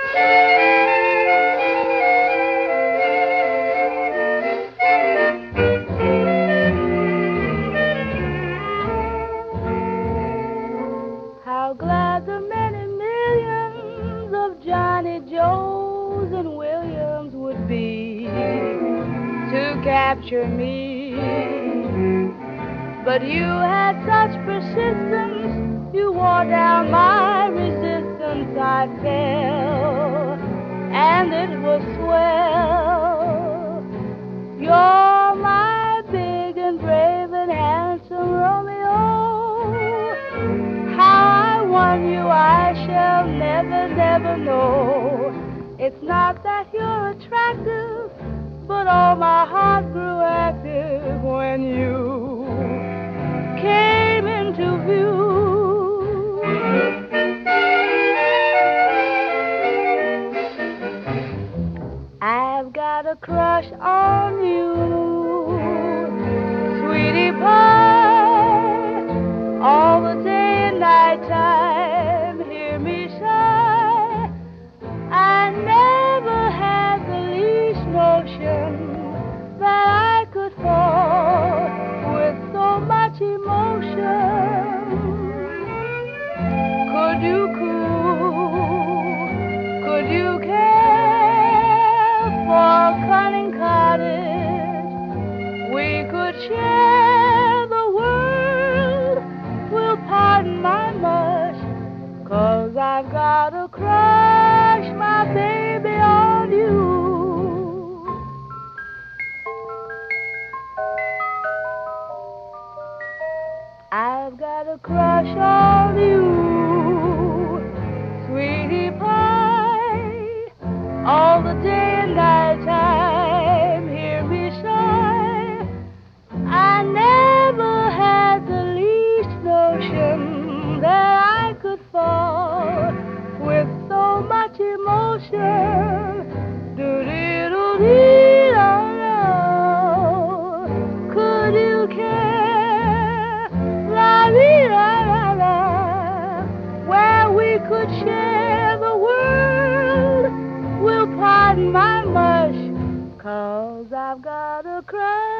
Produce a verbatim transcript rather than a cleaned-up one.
How glad the many millions of Johnny Joes and Williams would be to capture me. But you had such persistence, you wore down my resistance. I fell, and it was swell. You're my big and brave and handsome Romeo. How I won you I shall never, never know. It's not that you're attractive, but all my heart grew active when you came into view. I've got a crush on you, sweetie pie, all the day and night time. Hear me sigh. I never had the least notion that I could fall with so much emotion. Could you cool? Could you care for a cunning cottage? We could share the world. Will pardon my mush, 'cause I've got a crush, my baby, on you. I've got a crush on you, sweetie pie, all the day and night time. Hear me sigh. I never had the least notion that I could fall with so much emotion. Do-dee-doo-dee-da-da. Could you care? La-dee-da-da-da. Where we could share the world. Will pardon my mush, 'cause I've got a crush